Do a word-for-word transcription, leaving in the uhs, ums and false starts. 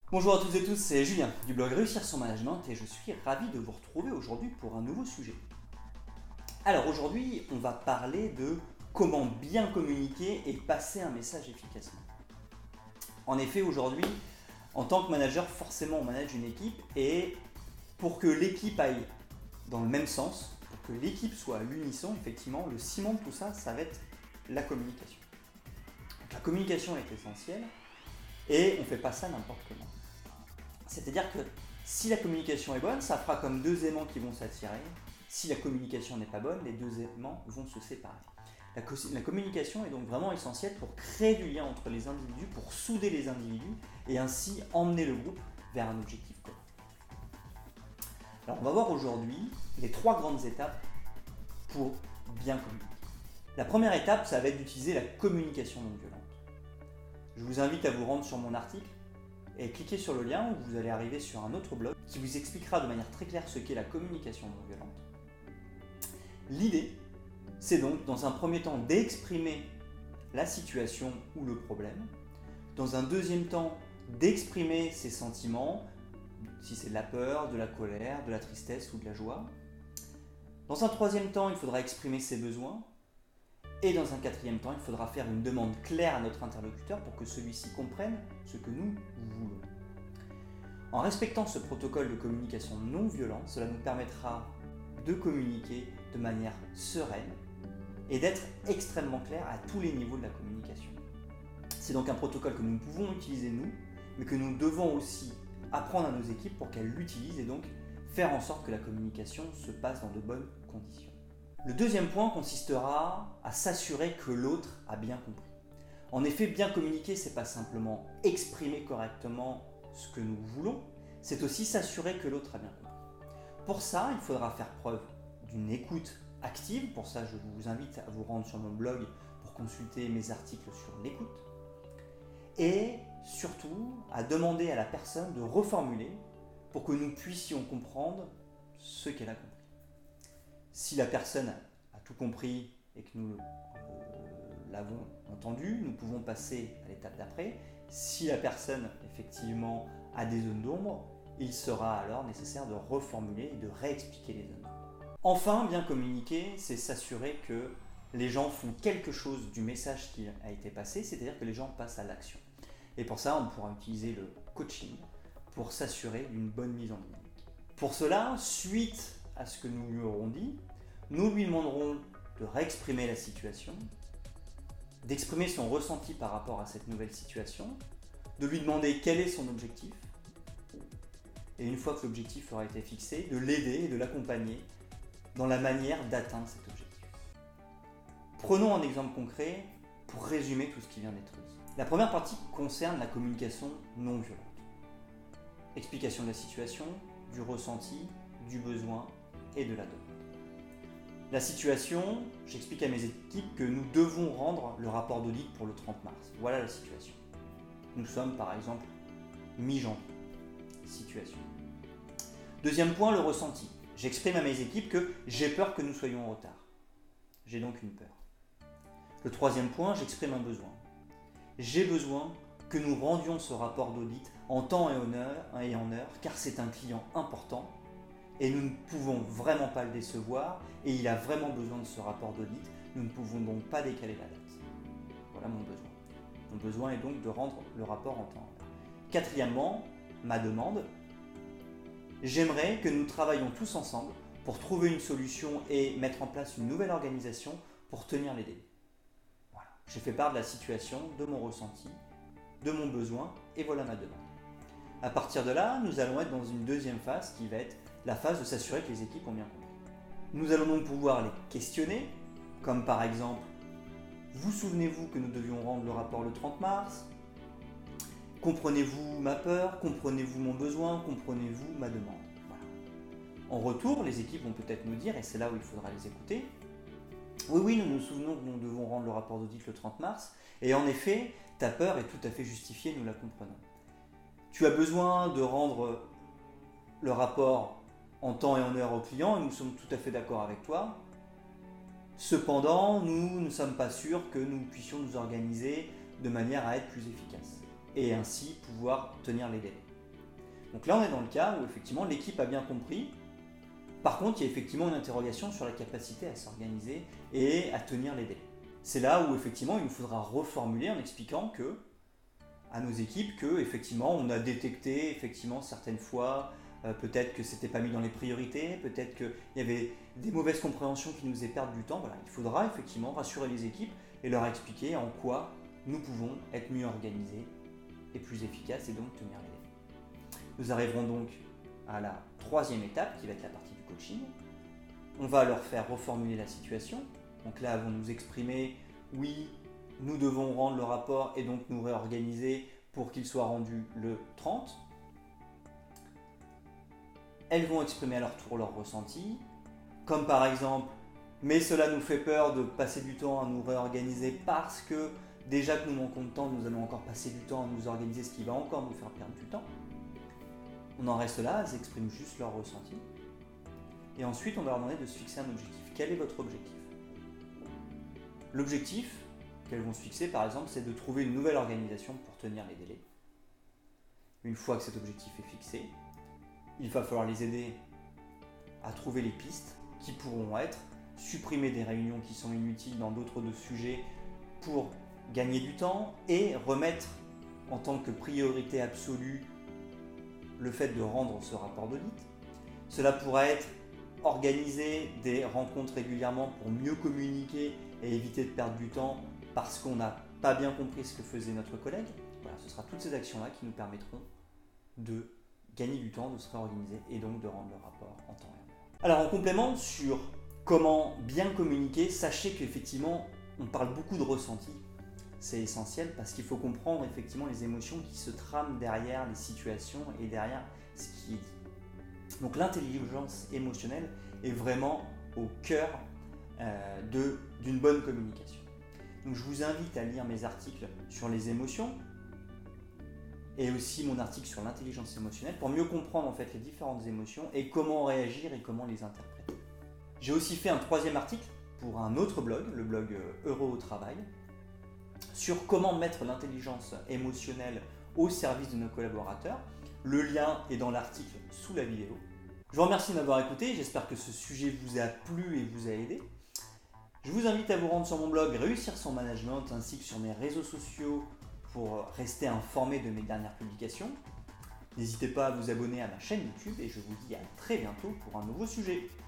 Bonjour à toutes et tous, c'est Julien du blog Réussir son management et je suis ravi de vous retrouver aujourd'hui pour un nouveau sujet. Alors aujourd'hui, on va parler de comment bien communiquer et passer un message efficacement. En effet, aujourd'hui, en tant que manager, forcément on manage une équipe et pour que l'équipe aille dans le même sens, pour que l'équipe soit à l'unisson, effectivement, le ciment de tout ça, ça va être la communication. Donc, la communication est essentielle et on ne fait pas ça n'importe comment. C'est-à-dire que si la communication est bonne, ça fera comme deux aimants qui vont s'attirer. Si la communication n'est pas bonne, les deux aimants vont se séparer. La, co- la communication est donc vraiment essentielle pour créer du lien entre les individus, pour souder les individus et ainsi emmener le groupe vers un objectif commun. Alors on va voir aujourd'hui les trois grandes étapes pour bien communiquer. La première étape, ça va être d'utiliser la communication non violente. Je vous invite à vous rendre sur mon article et cliquez sur le lien où vous allez arriver sur un autre blog qui vous expliquera de manière très claire ce qu'est la communication non violente. L'idée, c'est donc dans un premier temps d'exprimer la situation ou le problème, dans un deuxième temps d'exprimer ses sentiments, si c'est de la peur, de la colère, de la tristesse ou de la joie. Dans un troisième temps, il faudra exprimer ses besoins. Et dans un quatrième temps, il faudra faire une demande claire à notre interlocuteur pour que celui-ci comprenne ce que nous voulons. En respectant ce protocole de communication non violente, cela nous permettra de communiquer de manière sereine et d'être extrêmement clair à tous les niveaux de la communication. C'est donc un protocole que nous pouvons utiliser nous, mais que nous devons aussi apprendre à nos équipes pour qu'elles l'utilisent et donc faire en sorte que la communication se passe dans de bonnes conditions. Le deuxième point consistera à s'assurer que l'autre a bien compris. En effet, bien communiquer, c'est pas simplement exprimer correctement ce que nous voulons, c'est aussi s'assurer que l'autre a bien compris. Pour ça, il faudra faire preuve d'une écoute active. Pour ça, je vous invite à vous rendre sur mon blog pour consulter mes articles sur l'écoute. Et surtout, à demander à la personne de reformuler pour que nous puissions comprendre ce qu'elle a compris. Si la personne a tout compris et que nous euh, l'avons entendu, nous pouvons passer à l'étape d'après. Si la personne effectivement a des zones d'ombre, il sera alors nécessaire de reformuler et de réexpliquer les zones d'ombre. Enfin, bien communiquer, c'est s'assurer que les gens font quelque chose du message qui a été passé, c'est-à-dire que les gens passent à l'action. Et pour ça, on pourra utiliser le coaching pour s'assurer d'une bonne mise en dynamique. Pour cela, suite à ce que nous lui aurons dit, nous lui demanderons de réexprimer la situation, d'exprimer son ressenti par rapport à cette nouvelle situation, de lui demander quel est son objectif, et une fois que l'objectif aura été fixé, de l'aider et de l'accompagner dans la manière d'atteindre cet objectif. Prenons un exemple concret pour résumer tout ce qui vient d'être dit. La première partie concerne la communication non violente. Explication de la situation, du ressenti, du besoin et de la demande. La situation, j'explique à mes équipes que nous devons rendre le rapport d'audit pour le trente mars. Voilà la situation. Nous sommes par exemple mi-janvier. Situation. Deuxième point, le ressenti. J'exprime à mes équipes que j'ai peur que nous soyons en retard. J'ai donc une peur. Le troisième point, j'exprime un besoin. J'ai besoin que nous rendions ce rapport d'audit en temps et en heure, et en heure car c'est un client important et nous ne pouvons vraiment pas le décevoir et il a vraiment besoin de ce rapport d'audit. Nous ne pouvons donc pas décaler la date. Voilà mon besoin. Mon besoin est donc de rendre le rapport en temps. Quatrièmement, ma demande. J'aimerais que nous travaillions tous ensemble pour trouver une solution et mettre en place une nouvelle organisation pour tenir les délais. Voilà. J'ai fait part de la situation, de mon ressenti, de mon besoin et voilà ma demande. À partir de là, nous allons être dans une deuxième phase qui va être la phase de s'assurer que les équipes ont bien compris. Nous allons donc pouvoir les questionner, comme par exemple, vous souvenez-vous que nous devions rendre le rapport le trente mars ? Comprenez-vous ma peur ? Comprenez-vous mon besoin ? Comprenez-vous ma demande ? Voilà. En retour, les équipes vont peut-être nous dire, et c'est là où il faudra les écouter, oui, oui, nous nous souvenons que nous devons rendre le rapport d'audit le trente mars, et en effet, ta peur est tout à fait justifiée, nous la comprenons. Tu as besoin de rendre le rapport en temps et en heure au client, et nous sommes tout à fait d'accord avec toi. Cependant, nous ne sommes pas sûrs que nous puissions nous organiser de manière à être plus efficaces et ainsi pouvoir tenir les délais. Donc là, on est dans le cas où effectivement l'équipe a bien compris. Par contre, il y a effectivement une interrogation sur la capacité à s'organiser et à tenir les délais. C'est là où effectivement il nous faudra reformuler en expliquant que à nos équipes que effectivement on a détecté effectivement certaines fois euh, peut-être que c'était pas mis dans les priorités, peut-être qu'il y avait des mauvaises compréhensions qui nous faisaient perdre du temps. Voilà, il faudra effectivement rassurer les équipes et leur expliquer en quoi nous pouvons être mieux organisés et plus efficaces et donc tenir les délais. Nous arriverons donc à la troisième étape qui va être la partie du coaching. On va leur faire reformuler la situation. Donc là, elles vont nous exprimer oui, nous devons rendre le rapport et donc nous réorganiser pour qu'il soit rendu le trente. Elles vont exprimer à leur tour leur ressenti, comme par exemple « mais cela nous fait peur de passer du temps à nous réorganiser parce que déjà que nous manquons de temps, nous allons encore passer du temps à nous organiser, ce qui va encore nous faire perdre du temps. » On en reste là, elles expriment juste leur ressenti. Et ensuite, on va leur demander de se fixer un objectif. Quel est votre objectif ? L'objectif qu'elles vont se fixer, par exemple, c'est de trouver une nouvelle organisation pour tenir les délais. Une fois que cet objectif est fixé, il va falloir les aider à trouver les pistes qui pourront être supprimer des réunions qui sont inutiles dans d'autres de sujets pour gagner du temps et remettre en tant que priorité absolue le fait de rendre ce rapport d'audit. Cela pourrait être organiser des rencontres régulièrement pour mieux communiquer et éviter de perdre du temps parce qu'on n'a pas bien compris ce que faisait notre collègue. Voilà, ce sera toutes ces actions-là qui nous permettront de gagner du temps, de se réorganiser et donc de rendre le rapport en temps et en heure. Alors en complément sur comment bien communiquer, sachez qu'effectivement on parle beaucoup de ressenti. C'est essentiel parce qu'il faut comprendre effectivement les émotions qui se trament derrière les situations et derrière ce qui est dit. Donc l'intelligence émotionnelle est vraiment au cœur euh, de, d'une bonne communication. Donc je vous invite à lire mes articles sur les émotions et aussi mon article sur l'intelligence émotionnelle pour mieux comprendre en fait les différentes émotions et comment réagir et comment les interpréter. J'ai aussi fait un troisième article pour un autre blog, le blog Heureux au travail, sur comment mettre l'intelligence émotionnelle au service de nos collaborateurs. Le lien est dans l'article sous la vidéo. Je vous remercie de m'avoir écouté, j'espère que ce sujet vous a plu et vous a aidé. Je vous invite à vous rendre sur mon blog Réussir son management ainsi que sur mes réseaux sociaux pour rester informé de mes dernières publications. N'hésitez pas à vous abonner à ma chaîne YouTube et je vous dis à très bientôt pour un nouveau sujet.